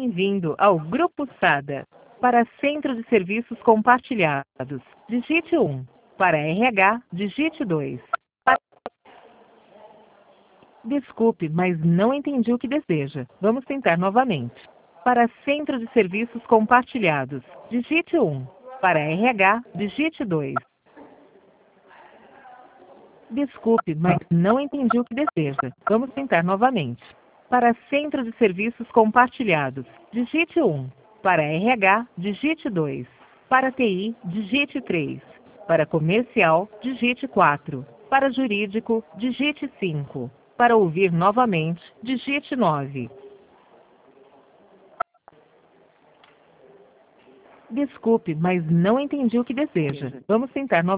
Bem-vindo ao Grupo SADA. Para Centro de Serviços Compartilhados, digite 1. Para RH, digite 2. Desculpe, mas não entendi o que deseja. Vamos tentar novamente. Para Centro de Serviços Compartilhados, digite 1. Para RH, digite 2. Desculpe, mas não entendi o que deseja. Vamos tentar novamente. Para Centro de Serviços Compartilhados, digite 1. Para RH, digite 2. Para TI, digite 3. Para Comercial, digite 4. Para Jurídico, digite 5. Para ouvir novamente, digite 9. Desculpe, mas não entendi o que deseja. Vamos tentar novamente.